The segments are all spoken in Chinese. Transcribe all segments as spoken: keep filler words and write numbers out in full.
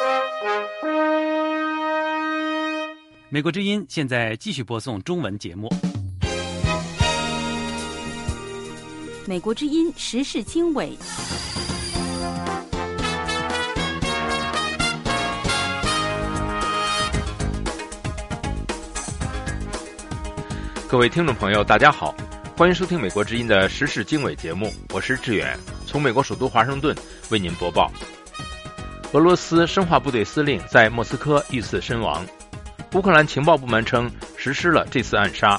美国之音现在继续播送中文节目。 美国之音时事经纬， 各位听众朋友大家好，欢迎收听美国之音的时事经纬节目，我是志远，从美国首都华盛顿为您播报。俄罗斯生化部队司令在莫斯科遇刺身亡，乌克兰情报部门称实施了这次暗杀。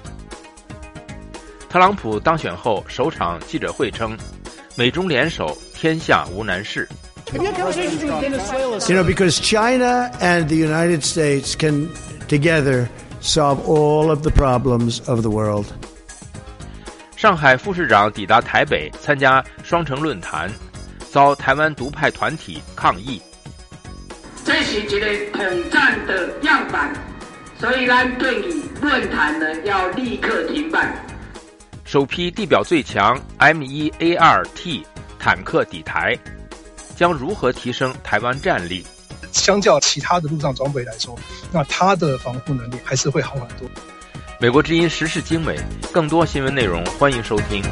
特朗普当选后首场记者会称，美中联手，天下无难事。 You know, because China and the United States can together solve all of the problems of the world. 上海副市长抵达台北参加双城论坛，遭台湾独派团体抗议。 这是一个统战的样板，所以咱对于论坛呢要立刻停办。 首批地表最强 M 一 A 二 T 坦克抵台，将如何提升台湾战力？ 相较其他的陆上装备来说，那它的防护能力还是会好很多。 美国之音时事经纬，更多新闻内容欢迎收听。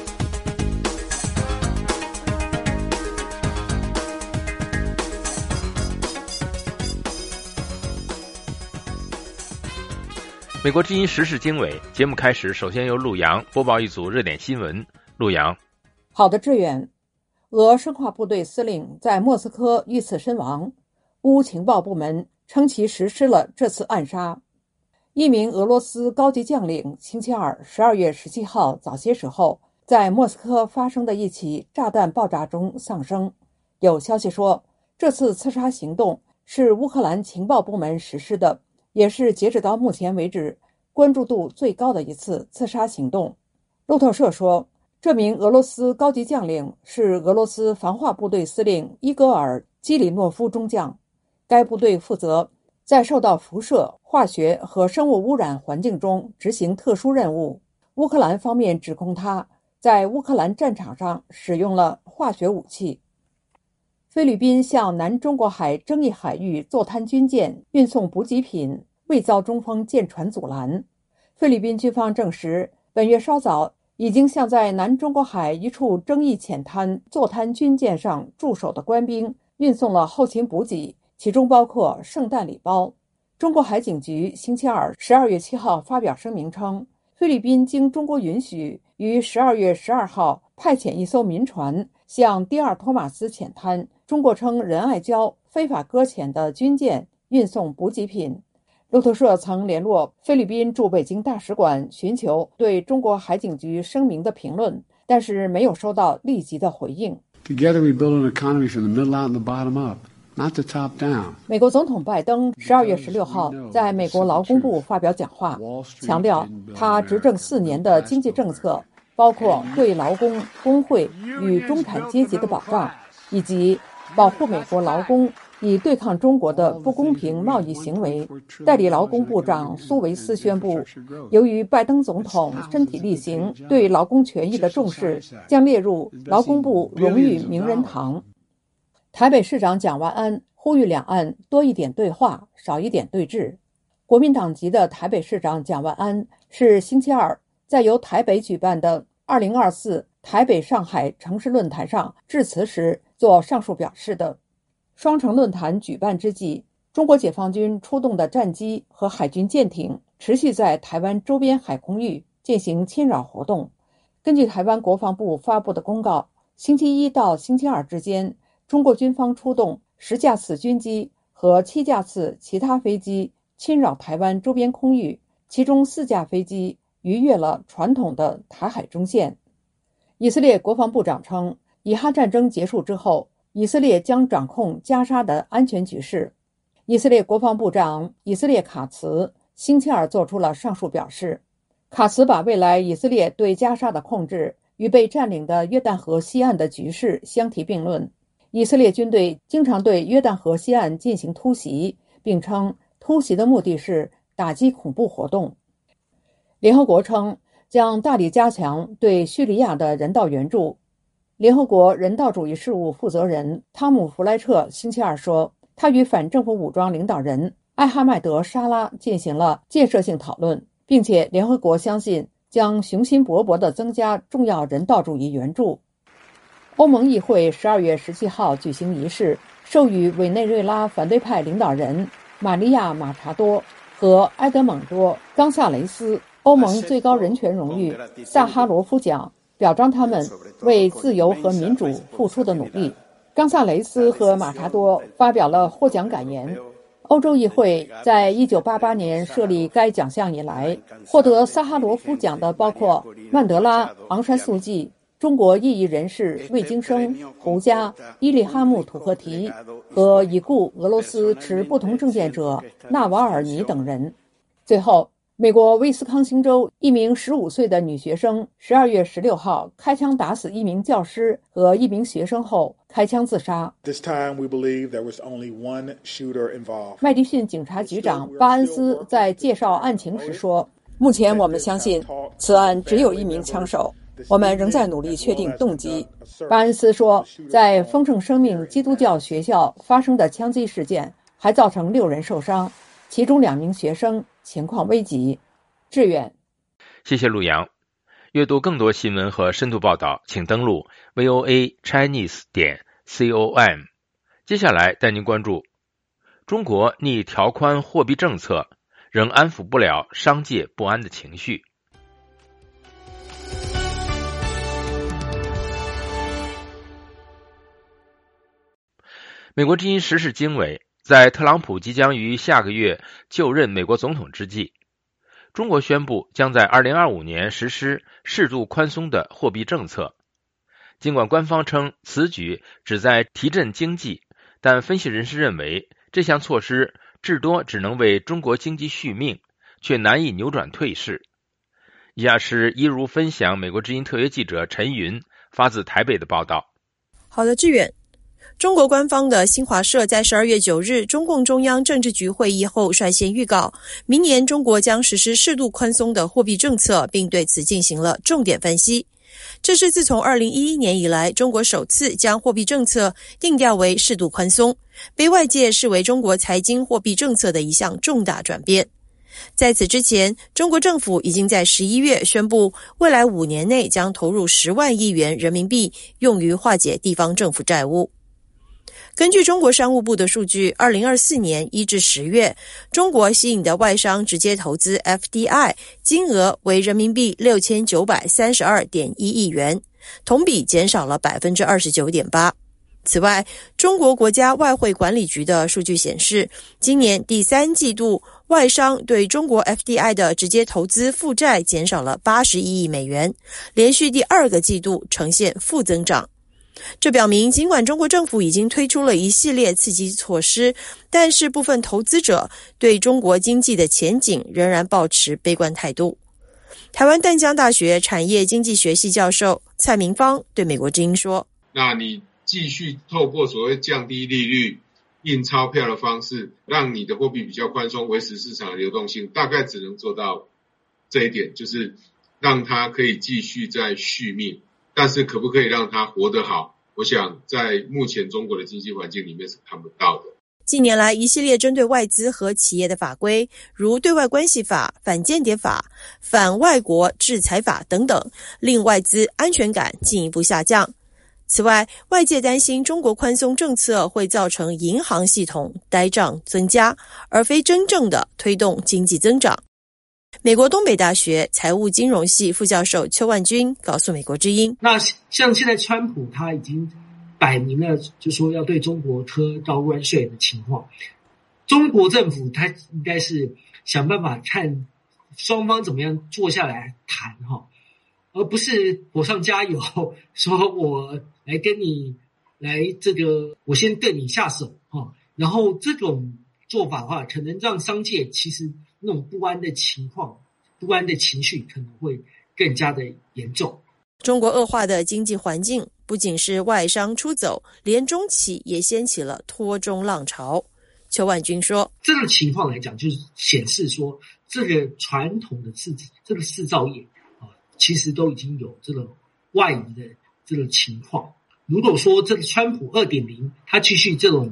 美国之音时事经纬节目开始，首先由陆洋播报一组热点新闻。陆洋， 好的，志远。俄生化部队司令在莫斯科遇刺身亡，乌情报部门称其实施了这次暗杀。一名俄罗斯高级将领星期二十二月十七号早些时候在莫斯科发生的一起炸弹爆炸中丧生。有消息说，这次刺杀行动是乌克兰情报部门实施的，也是截止到目前为止关注度最高的一次刺杀行动。路透社说，这名俄罗斯高级将领是俄罗斯防化部队司令伊戈尔·基里诺夫中将，该部队负责在受到辐射、化学和生物污染环境中执行特殊任务。乌克兰方面指控他在乌克兰战场上使用了化学武器。菲律宾向南中国海争议海域坐滩军舰运送补给品，未遭中方舰船阻拦。菲律宾军方证实，本月稍早已经向在南中国海一处争议浅滩坐滩军舰上驻守的官兵运送了后勤补给，其中包括圣诞礼包。中国海警局星期二十二月七号发表声明称，菲律宾经中国允许，于十二月十二号派遣一艘民船向第二托马斯浅滩，中国称仁爱礁非法搁浅的军舰运送补给品。路透社曾联络菲律宾驻北京大使馆寻求对中国海警局声明的评论，但是没有收到立即的回应。 Together we build an economy from the middle out and the bottom up, not the top down. 美国总统拜登十二月十六号在美国劳工部发表讲话，强调他执政四年的经济政策包括对劳工、工会与中产阶级的保障，以及保护美国劳工以对抗中国的不公平贸易行为。代理劳工部长苏维斯宣布，由于拜登总统身体力行对劳工权益的重视，将列入劳工部荣誉名人堂。台北市长蒋万安呼吁两岸多一点对话，少一点对峙。国民党籍的台北市长蒋万安是星期二在由台北举办的二零二四台北上海城市论坛上致辞时做上述表示的。双城论坛举办之际，中国解放军出动的战机和海军舰艇持续在台湾周边海空域进行侵扰活动。根据台湾国防部发布的公告，星期一到星期二之间，中国军方出动十架次军机和七架次其他飞机侵扰台湾周边空域，其中四架飞机逾越了传统的台海中线。以色列国防部长称，以哈战争结束之后，以色列将掌控加沙的安全局势。以色列国防部长以色列卡茨星期二做出了上述表示。卡茨把未来以色列对加沙的控制与被占领的约旦河西岸的局势相提并论。以色列军队经常对约旦河西岸进行突袭，并称突袭的目的是打击恐怖活动。联合国称将大力加强对叙利亚的人道援助。联合国人道主义事务负责人汤姆·弗莱彻星期二说， 他与反政府武装领导人艾哈迈德·沙拉进行了建设性讨论，并且联合国相信将雄心勃勃地增加重要人道主义援助。欧盟议会十二月十七号举行仪式，授予委内瑞拉反对派领导人玛利亚·马查多和埃德蒙多·冈萨雷斯欧盟最高人权荣誉萨哈罗夫奖，表彰他们为自由和民主付出的努力。冈萨雷斯和马查多发表了获奖感言。欧洲议会在一九八八年设立该奖项以来，获得萨哈罗夫奖的包括曼德拉、昂山素季、中国异议人士魏京生、胡佳、伊利哈木·土赫提和已故俄罗斯持不同政见者纳瓦尔尼等人。最后，美国威斯康星州一名十五岁的女学生十二月十六号开枪打死一名教师和一名学生后开枪自杀。 This time we believe there was only one shooter involved. 麦迪逊警察局长巴恩斯在介绍案情时说，目前我们相信此案只有一名枪手，我们仍在努力确定动机。巴恩斯说，在丰盛生命基督教学校发生的枪击事件还造成六人受伤，其中两名学生情况危急。志远， 谢谢陆阳。阅读更多新闻和深度报道，请登录 V O A Chinese 点 com。 接下来带您关注中国逆调宽货币政策仍安抚不了商界不安的情绪。美国之音时事经纬，在特朗普即将于下个月就任美国总统之际，中国宣布将在二零二五年实施适度宽松的货币政策。尽管官方称此举旨在提振经济，但分析人士认为这项措施至多只能为中国经济续命，却难以扭转退势。以下是一如分享美国之音特约记者陈云发自台北的报道。 好的，志远。中国官方的新华社在十二月九日中共中央政治局会议后率先预告，明年中国将实施适度宽松的货币政策，并对此进行了重点分析。这是自从二零一一年以来，中国首次将货币政策定调为适度宽松，被外界视为中国财经货币政策的一项重大转变。在此之前，中国政府已经在十一月宣布，未来五年内将投入十万亿元人民币用于化解地方政府债务。根据中国商务部的数据，二零二四年一至十月，中国吸引的外商直接投资 F D I 金额为人民币六千九百三十二点一亿元，同比减少了 百分之二十九点八。此外，中国国家外汇管理局的数据显示，今年第三季度外商对中国 F D I 的直接投资负债减少了八十一亿美元，连续第二个季度呈现负增长。这表明，尽管中国政府已经推出了一系列刺激措施，但是部分投资者对中国经济的前景仍然抱持悲观态度。台湾淡江大学产业经济学系教授蔡明芳对美国之音说， 那你继续透过所谓降低利率、印钞票的方式，让你的货币比较宽松，维持市场的流动性，大概只能做到这一点，就是让它可以继续再续命。但是可不可以让它活得好，我想在目前中国的经济环境里面是看不到的。 近年来，一系列针对外资和企业的法规，如对外关系法、反间谍法、反外国制裁法等等，令外资安全感进一步下降。此外，外界担心中国宽松政策会造成银行系统呆账增加，而非真正的推动经济增长。美国东北大学财务金融系副教授邱万军告诉美国之音， 那像现在川普他已经摆明了就说要对中国科高关税的情况，中国政府他应该是想办法看双方怎么样坐下来谈哈，而不是火上加油，说我来跟你来这个我先对你下手哈，然后这种做法的话，可能让商界其实那种不安的情况、不安的情绪可能会更加的严重。 中国恶化的经济环境不仅是外商出走，连中企也掀起了脱中浪潮。邱万军说， 这个情况来讲，就是显示说，这个传统的制这个制造业啊，其实都已经有这个外移的这个情况。如果说这个川普 二点零 它继续这种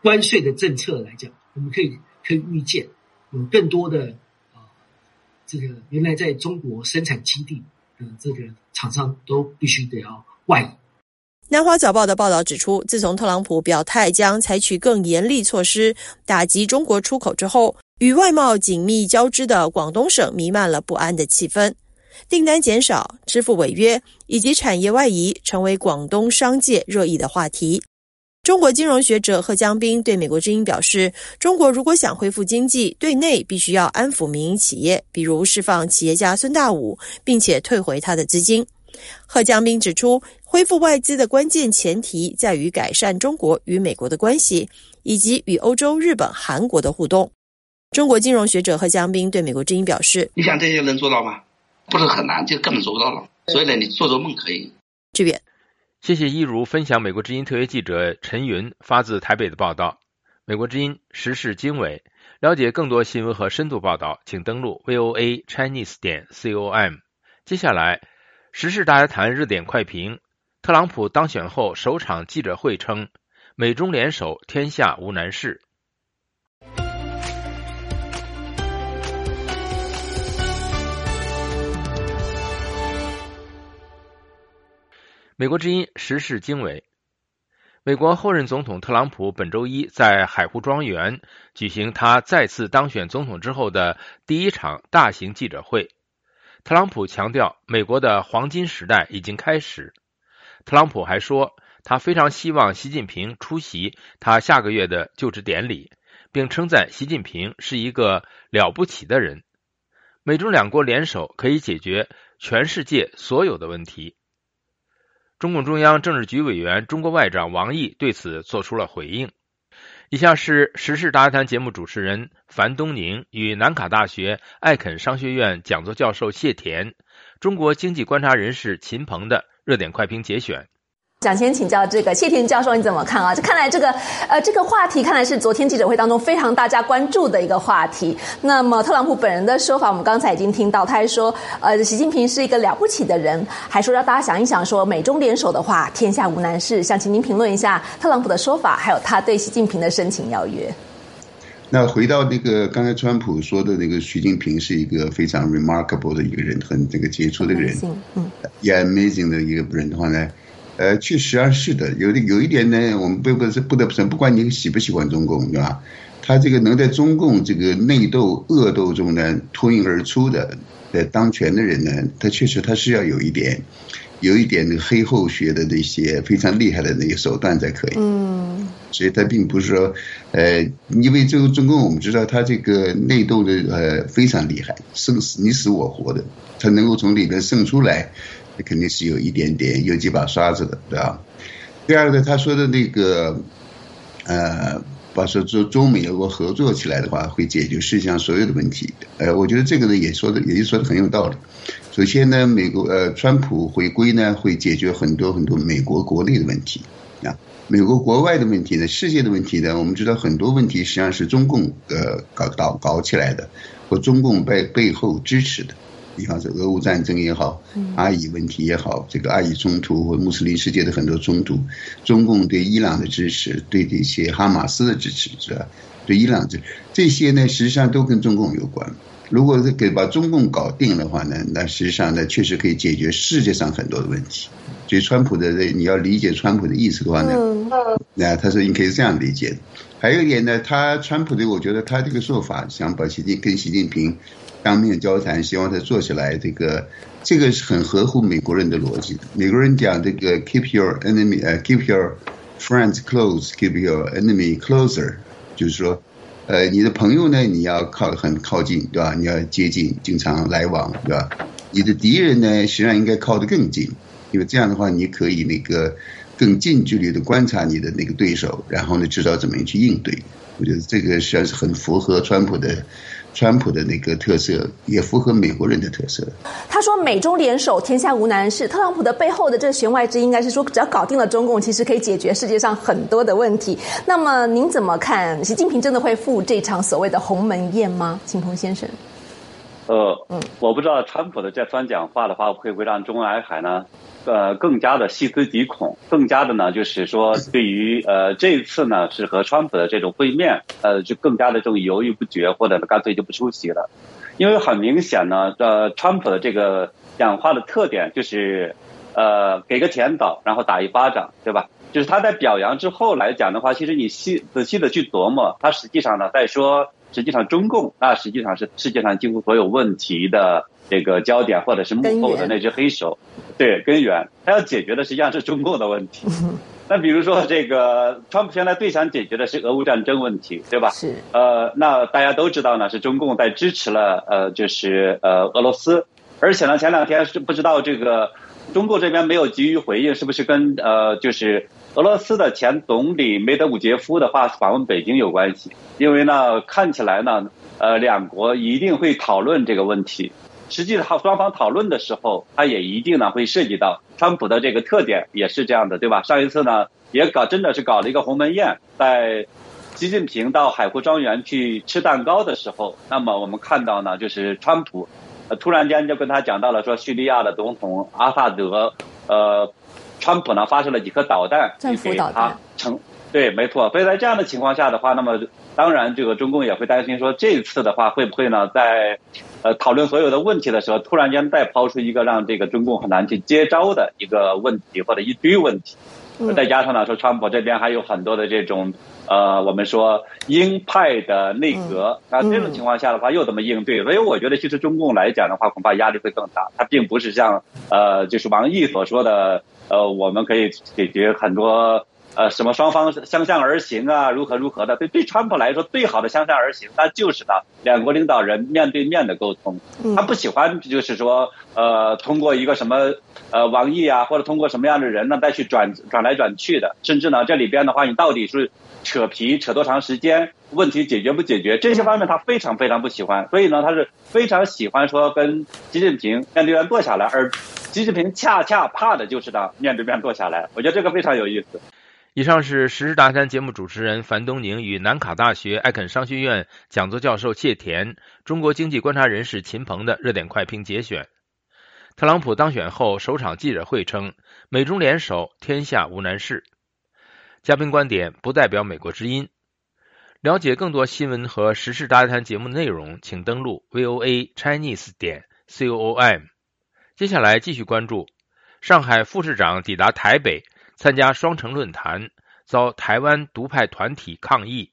关税的政策来讲，我们可以可以预见有更多的呃这个原来在中国生产基地的这个厂商都必须得要外移。 南华早报的报道指出，自从特朗普表态将采取更严厉措施打击中国出口之后，与外贸紧密交织的广东省弥漫了不安的气氛，订单减少、支付违约以及产业外移成为广东商界热议的话题。中国金融学者贺江斌对美国之音表示，中国如果想恢复经济，对内必须要安抚民营企业，比如释放企业家孙大武，并且退回他的资金。贺江斌指出，恢复外资的关键前提在于改善中国与美国的关系，以及与欧洲、日本、韩国的互动。中国金融学者贺江斌对美国之音表示， 你想这些人做到吗？不是很难，就根本做不到了。所以呢，你做做梦可以。 志远， 谢谢一如分享美国之音特约记者陈云发自台北的报道。美国之音时事经纬，了解更多新闻和深度报道，请登录 V O A Chinese 点 com。接下来，时事大家谈热点快评。特朗普当选后首场记者会称，美中联手，天下无难事。美国之音时事经纬，美国后任总统特朗普本周一在海湖庄园举行他再次当选总统之后的第一场大型记者会。特朗普强调，美国的黄金时代已经开始。特朗普还说，他非常希望习近平出席他下个月的就职典礼，并称赞习近平是一个了不起的人。美中两国联手可以解决全世界所有的问题。中共中央政治局委员、中国外长王毅对此做出了回应。以下是时事大家谈节目主持人樊东宁与南卡大学艾肯商学院讲座教授谢田、中国经济观察人士秦鹏的热点快评节选。 想先请教这个谢田教授，你怎么看啊？这看来这个呃这个话题看来是昨天记者会当中非常大家关注的一个话题。那么特朗普本人的说法，我们刚才已经听到，他还说呃习近平是一个了不起的人，还说让大家想一想，说美中联手的话，天下无难事。想请您评论一下特朗普的说法，还有他对习近平的申请邀约。 那回到那个刚才川普说的那个习近平是一个非常 remarkable 的一个人，很这个杰出的人， 嗯， 也 amazing 的一个人的话呢，呃，确实啊是的，有的有一点呢，我们不不是不得不承认，不管你喜不喜欢中共，对吧？他这个能在中共这个内斗恶斗中呢脱颖而出的，呃，当权的人呢，他确实他是要有一点。有一点黑后学的那些非常厉害的那些手段才可以， 嗯， 所以他并不是说，呃，因为这个中共我们知道他这个内斗的呃非常厉害，生死你死我活的，他能够从里边胜出来，肯定是有一点点有几把刷子的，对吧？第二个他说的那个，呃，把说中中美如果合作起来的话，会解决世界上所有的问题，呃，我觉得这个呢也说的也说的很有道理。首先呢，美国呃，川普回归呢，会解决很多很多美国国内的问题啊，美国国外的问题呢，世界的问题呢，我们知道很多问题实际上是中共呃搞搞搞起来的，或中共背背后支持的，比方说俄乌战争也好，阿以问题也好，这个阿以冲突或穆斯林世界的很多冲突，中共对伊朗的支持，对这些哈马斯的支持，是吧？对伊朗支持，这些呢，实际上都跟中共有关。如果是给把中共搞定的话呢，那实际上呢，确实可以解决世界上很多的问题。所以川普的你要理解川普的意思的话呢，那他是你可以这样理解的。还有一点呢，他川普的，我觉得他这个做法，想把习近跟习近平当面交谈，希望他做起来，这个这个是很合乎美国人的逻辑的。美国人讲这个 keep your enemy， 呃 keep your friends close，keep your enemy closer， 就是说。呃，你的朋友呢，你要靠很靠近，对吧？你要接近，经常来往，对吧？你的敌人呢，实际上应该靠得更近，因为这样的话，你可以那个更近距离的观察你的那个对手，然后呢，知道怎么样去应对。我觉得这个实际上是很符合川普的。川普的那个特色也符合美国人的特色。 他说美中联手，天下无难事。特朗普的背后的这个弦外之音应该是说，只要搞定了中共，其实可以解决世界上很多的问题。那么您怎么看？习近平真的会赴这场所谓的鸿门宴吗？秦鹏先生。 呃，嗯，我不知道川普的这番讲话的话，会不会让中南海呢，呃，更加的细思极恐，更加的呢，就是说对于呃这一次呢是和川普的这种会面，呃，就更加的这种犹豫不决，或者干脆就不出席了。因为很明显呢，呃，川普的这个讲话的特点就是，呃，给个甜枣，然后打一巴掌，对吧？就是他在表扬之后来讲的话，其实你细仔细的去琢磨，他实际上呢在说。实际上，中共那实际上是世界上几乎所有问题的这个焦点，或者是幕后的那只黑手，对根源，他要解决的实际上是中共的问题。那比如说，这个川普现在最想解决的是俄乌战争问题，对吧？ 是。 呃，那大家都知道呢，是中共在支持了呃，就是呃俄罗斯，而且呢，前两天是不知道这个中共这边没有给予回应，是不是跟呃就是。俄罗斯的前总理梅德韦杰夫的话访问北京有关系，因为呢，看起来呢，呃，两国一定会讨论这个问题。实际上，双方讨论的时候，它也一定呢会涉及到川普的这个特点，也是这样的，对吧？上一次呢，也搞真的是搞了一个鸿门宴，在习近平到海湖庄园去吃蛋糕的时候，那么我们看到呢，就是川普，呃，突然间就跟他讲到了说，叙利亚的总统阿萨德，呃。川普呢发射了几颗导弹，给他成对，没错。所以在这样的情况下的话，那么当然这个中共也会担心说，这次的话会不会呢，在呃讨论所有的问题的时候，突然间再抛出一个让这个中共很难去接招的一个问题或者一堆问题。嗯、再加上呢，说川普这边还有很多的这种呃，我们说鹰派的内阁，那、嗯、这种情况下的话又怎么应对？所以我觉得，其实中共来讲的话，恐怕压力会更大。它并不是像呃，就是王毅所说的。呃，我们可以解决很多呃什么双方相向而行啊，如何如何的。对对，川普来说，最好的相向而行，那就是呢两国领导人面对面的沟通。他不喜欢就是说呃通过一个什么呃王毅啊，或者通过什么样的人呢再去转转来转去的，甚至呢这里边的话，你到底是扯皮扯多长时间，问题解决不解决，这些方面他非常非常不喜欢。所以呢，他是非常喜欢说跟习近平面对面坐下来，而习近平恰恰怕的就是呢面对面坐下来，我觉得这个非常有意思。 以上是时事大谈节目主持人樊东宁与南卡大学艾肯商学院讲座教授谢田、中国经济观察人士秦鹏的热点快评节选。特朗普当选后首场记者会称，美中联手，天下无难事。嘉宾观点不代表美国之音。了解更多新闻和时事大谈节目内容，请登录 V O A Chinese 点 com。接下来继续关注上海副市长抵达台北参加双城论坛，遭台湾独派团体抗议。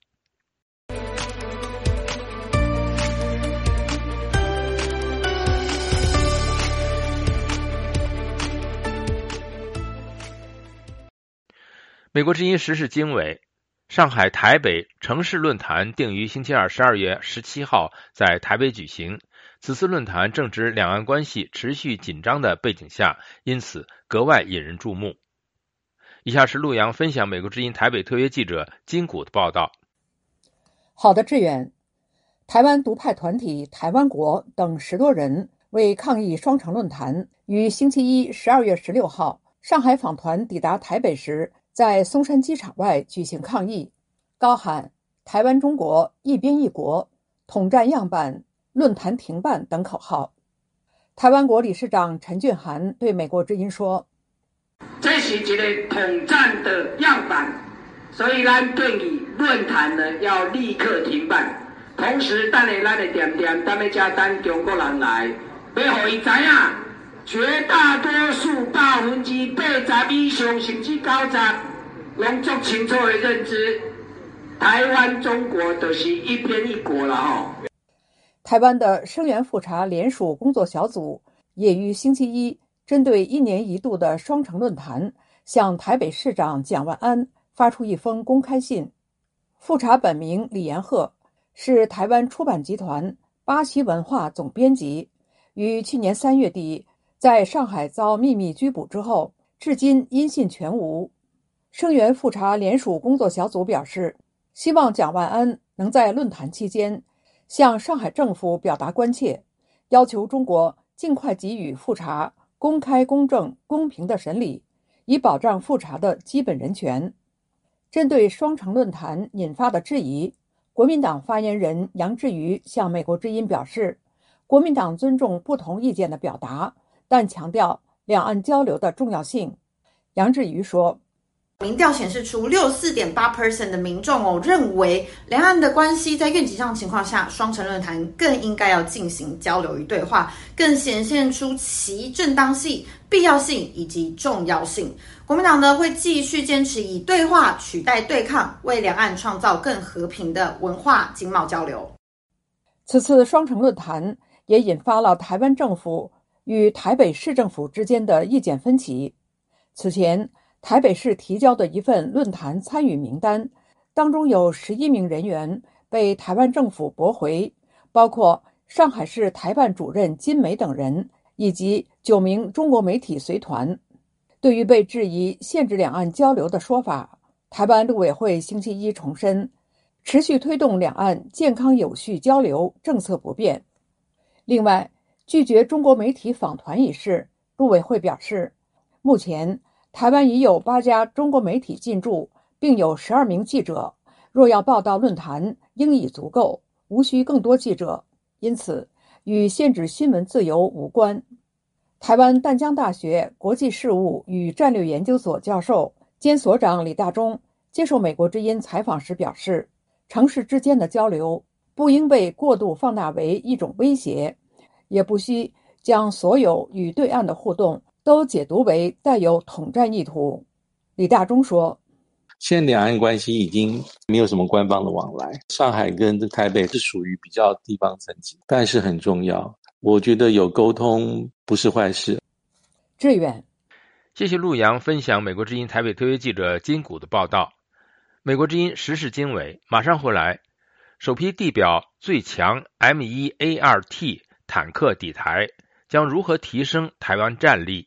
美国之音时事经纬，上海、台北城市论坛定于星期二十二月十七号在台北举行。此次论坛正值两岸关系持续紧张的背景下，因此格外引人注目。以下是陆洋分享美国之音台北特约记者金谷的报道。 好的，志远。台湾独派团体台湾国等十多人为抗议双城论坛，于星期一十二月十六号上海访团抵达台北时，在松山机场外举行抗议，高喊台湾中国一边一国，统战样板，论坛停办等口号。台湾国理事长陈俊涵对美国之音说， 这是一个统战的样板，所以咱对于论坛呢要立刻停办。同时等下咱的点点咱们加等中国人来，要让他知道绝大多数百分之八十以上甚至九十拢足清楚的认知，台湾中国就是一边一国了吼。 台湾的声援复查联署工作小组也于星期一针对一年一度的双城论坛，向台北市长蒋万安发出一封公开信。复查本名李延鹤，是台湾出版集团八旗文化总编辑，于去年三月底在上海遭秘密拘捕之后，至今音信全无。声援复查联署工作小组表示，希望蒋万安能在论坛期间向上海政府表达关切，要求中国尽快给予复查公开、公正、公平的审理，以保障复查的基本人权。针对双城论坛引发的质疑，国民党发言人杨志瑜向美国之音表示， 国民党尊重不同意见的表达，但强调两岸交流的重要性。杨志瑜说， 民调显示出 百分之六十四点八 的民众哦认为两岸的关系在愿景上情况下，双城论坛更应该要进行交流与对话，更显现出其正当性、必要性以及重要性。国民党呢会继续坚持以对话取代对抗，为两岸创造更和平的文化经贸交流。 此次双城论坛也引发了台湾政府与台北市政府之间的意见分歧。此前台北市提交的一份论坛参与名单当中有十一名人员被台湾政府驳回，包括上海市台办主任金梅等人以及九名中国媒体随团。对于被质疑限制两岸交流的说法，台湾陆委会星期一重申，持续推动两岸健康有序交流政策不变。另外，拒绝中国媒体访团一事，陆委会表示，目前台湾已有八家中国媒体进驻，并有十二名记者，若要报道论坛应已足够，无需更多记者，因此与限制新闻自由无关。台湾淡江大学国际事务与战略研究所教授兼所长李大中接受美国之音采访时表示，城市之间的交流不应被过度放大为一种威胁，也不需将所有与对岸的互动都解读为带有统战意图。李大中说， 现在两岸关系已经没有什么官方的往来，上海跟台北是属于比较地方层级，但是很重要。我觉得有沟通不是坏事。 志远， 谢谢陆阳分享美国之音台北特约记者金谷的报道。美国之音时事经纬马上回来。首批地表最强 M 一 A 二 T 坦克抵台，将如何提升台湾战力？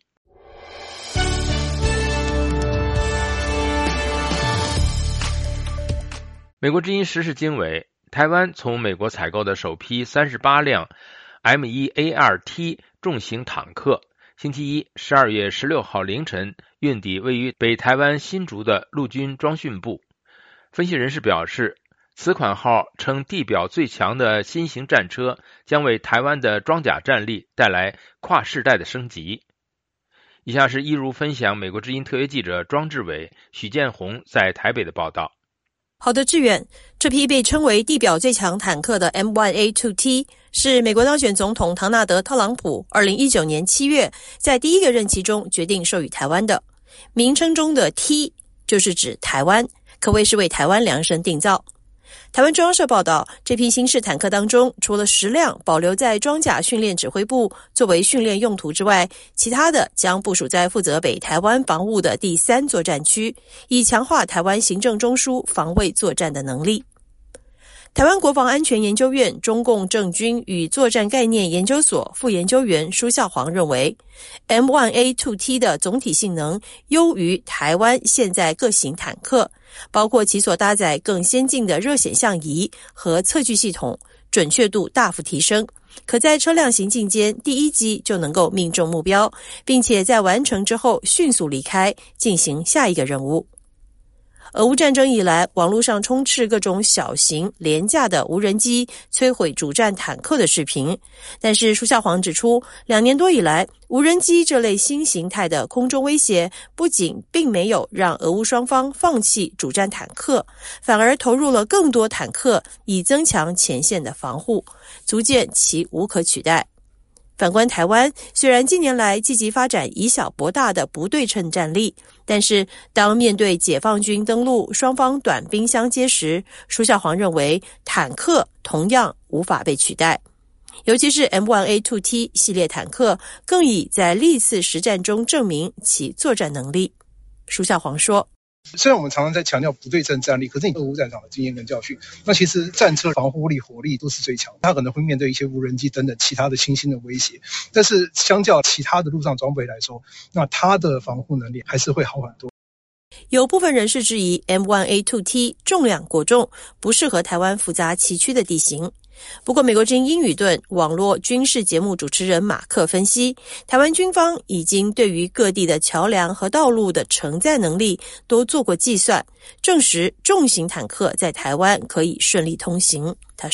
美国之音时事经纬，台湾从美国采购的首批三十八辆 M 一 A 二 T 重型坦克，星期一十二月十六号凌晨运抵位于北台湾新竹的陆军装训部。分析人士表示，此款号称地表最强的新型战车将为台湾的装甲战力带来跨世代的升级。以下是一如分享美国之音特约记者庄志伟、许建宏在台北的报道。 好的，志远，这批被称为地表最强坦克的 M 一 A 二 T 是美国当选总统唐纳德·特朗普二零一九年七月在第一个任期中决定授予台湾的。名称中的 T 就是指台湾，可谓是为台湾量身定造。台湾中央社报道，这批新式坦克当中，除了十辆保留在装甲训练指挥部作为训练用途之外，其他的将部署在负责北台湾防务的第三作战区，以强化台湾行政中枢防卫作战的能力。台湾国防安全研究院中共政军与作战概念研究所副研究员舒孝煌认为， M 一 A 二 T 的总体性能优于台湾现在各型坦克，包括其所搭载更先进的热显像仪和测距系统，准确度大幅提升，可在车辆行进间第一击就能够命中目标，并且在完成之后迅速离开，进行下一个任务。俄乌战争以来，网络上充斥各种小型廉价的无人机摧毁主战坦克的视频，但是舒孝煌指出，两年多以来，无人机这类新形态的空中威胁不仅并没有让俄乌双方放弃主战坦克，反而投入了更多坦克，以增强前线的防护，足见其无可取代。反观台湾，虽然近年来积极发展以小博大的不对称战力，但是当面对解放军登陆，双方短兵相接时，舒孝煌认为坦克同样无法被取代。尤其是 M 一 A 二 T 系列坦克更已在历次实战中证明其作战能力。舒孝煌说， 虽然我们常常在强调不对称战力，可是你俄乌战场的经验跟教训，那其实战车防护力、火力都是最强的，它可能会面对一些无人机等等其他的新兴的威胁，但是相较其他的陆上装备来说，那它的防护能力还是会好很多。 有部分人士质疑 M 一 A 二 T 重量过重，不适合台湾复杂崎岖的地形。不过美国之音英语顿网络军事节目主持人马克分析，台湾军方已经对于各地的桥梁和道路的承载能力都做过计算，证实重型坦克在台湾可以顺利通行。他说，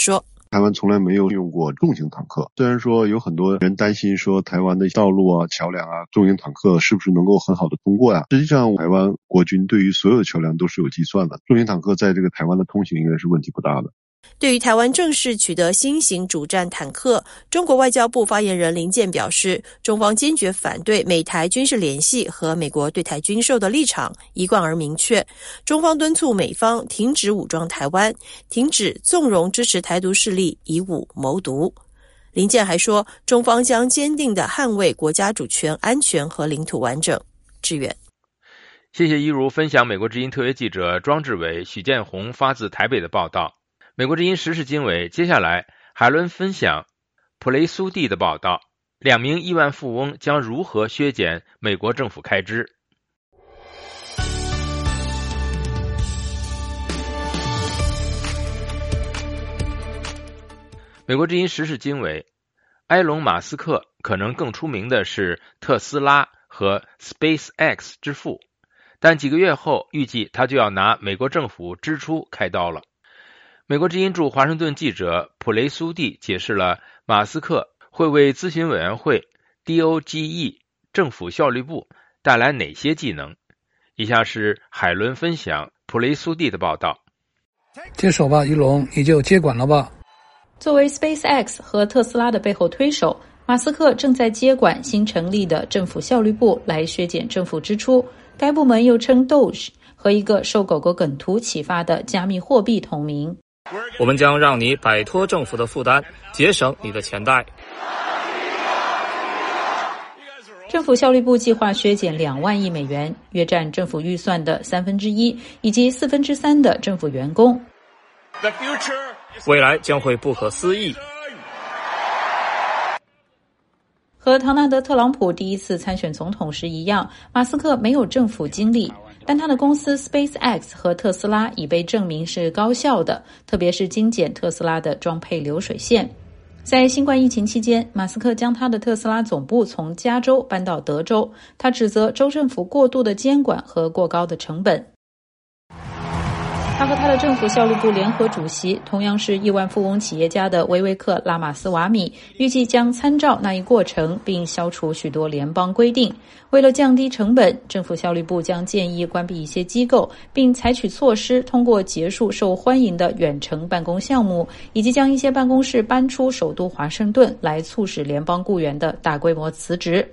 台湾从来没有用过重型坦克，虽然说有很多人担心说台湾的道路啊、桥梁啊，重型坦克是不是能够很好的通过呀、啊？实际上，台湾国军对于所有的桥梁都是有计算的，重型坦克在这个台湾的通行应该是问题不大的。 对于台湾正式取得新型主战坦克，中国外交部发言人林健表示，中方坚决反对美台军事联系和美国对台军售的立场一贯而明确，中方敦促美方停止武装台湾，停止纵容支持台独势力以武谋独。林健还说，中方将坚定地捍卫国家主权、安全和领土完整。志远， 谢谢一如分享美国之音特约记者庄志伟、许建宏发自台北的报道。美国之音时事经纬，接下来海伦分享普雷苏蒂的报道，两名亿万富翁将如何削减美国政府开支。美国之音时事经纬，埃隆·马斯克可能更出名的是特斯拉和 SpaceX 之父，但几个月后预计他就要拿美国政府支出开刀了。美国之音驻华盛顿记者普雷苏蒂解释了马斯克会为咨询委员会 D O G E 政府效率部带来哪些技能。以下是海伦分享普雷苏蒂的报道。 接手吧，一龙，你就接管了吧。 作为 SpaceX 和特斯拉的背后推手，马斯克正在接管新成立的政府效率部来削减政府支出。该部门又称 Doge， 和一个受狗狗梗图启发的加密货币同名。 我们将让你摆脱政府的负担，节省你的钱袋。 政府效率部计划削减两万亿美元，约占政府预算的三分之一，以及四分之三的政府员工。 未来将会不可思议。 和唐纳德·特朗普第一次参选总统时一样，马斯克没有政府经历，但他的公司 SpaceX 和特斯拉已被证明是高效的，特别是精简特斯拉的装配流水线。在新冠疫情期间，马斯克将他的特斯拉总部从加州搬到德州，他指责州政府过度的监管和过高的成本。他和他的政府效率部联合主席，同样是亿万富翁企业家的维维克·拉马斯瓦米，预计将参照那一过程，并消除许多联邦规定。为了降低成本，政府效率部将建议关闭一些机构，并采取措施，通过结束受欢迎的远程办公项目，以及将一些办公室搬出首都华盛顿，来促使联邦雇员的大规模辞职。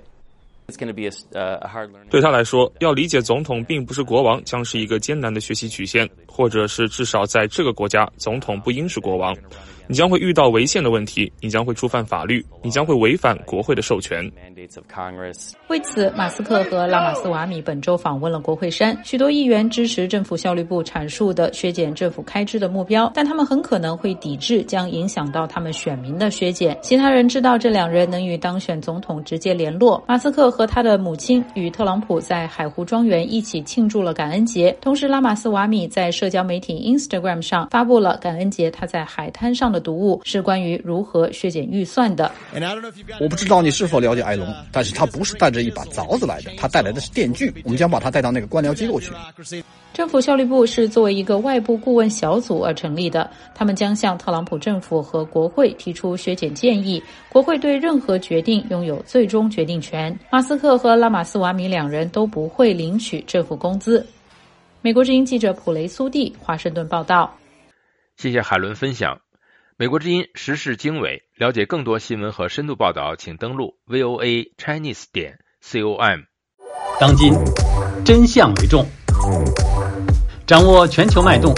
对他来说，要理解总统并不是国王，将是一个艰难的学习曲线，或者是至少在这个国家，总统不应是国王。你将会遇到违宪的问题，你将会触犯法律，你将会违反国会的授权。 为此，马斯克和拉马斯瓦米本周访问了国会山，许多议员支持政府效率部阐述的削减政府开支的目标，但他们很可能会抵制将影响到他们选民的削减。其他人知道这两人能与当选总统直接联络。马斯克和他的母亲与特朗普在海湖庄园一起庆祝了感恩节，同时拉马斯瓦米在社交媒体 Instagram 上发布了感恩节他在海滩上的读物，是关于如何削减预算的。 我不知道你是否了解埃隆，但是他不是带着一把凿子来的，他带来的是电锯，我们将把他带到那个官僚机构去。 政府效率部是作为一个外部顾问小组而成立的，他们将向特朗普政府和国会提出削减建议，国会对任何决定拥有最终决定权。马斯克和拉马斯瓦米两人都不会领取政府工资。美国之音记者普雷苏蒂华盛顿报道。 谢谢海伦分享。美国之音时事经纬，了解更多新闻和深度报道，请登录 V O A Chinese 点 com。 当今真相为重，掌握全球脉动，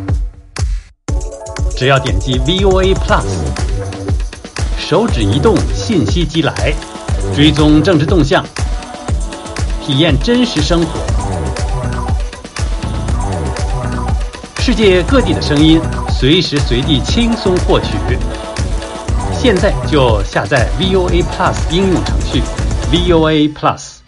只要点击 V O A Plus， 手指移动，信息即来，追踪政治动向，体验真实生活，世界各地的声音，随时随地轻松获取。现在就下载 V O A Plus 应用程序 V O A Plus。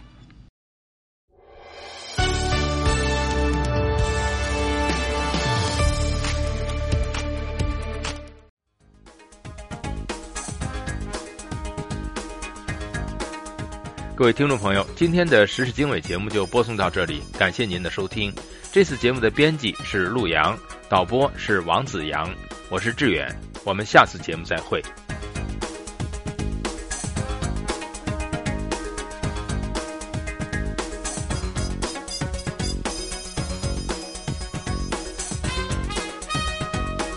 各位听众朋友，今天的时事经纬节目就播送到这里，感谢您的收听。这次节目的编辑是陆阳，导播是王子阳，我是志远。 我们下次节目再会。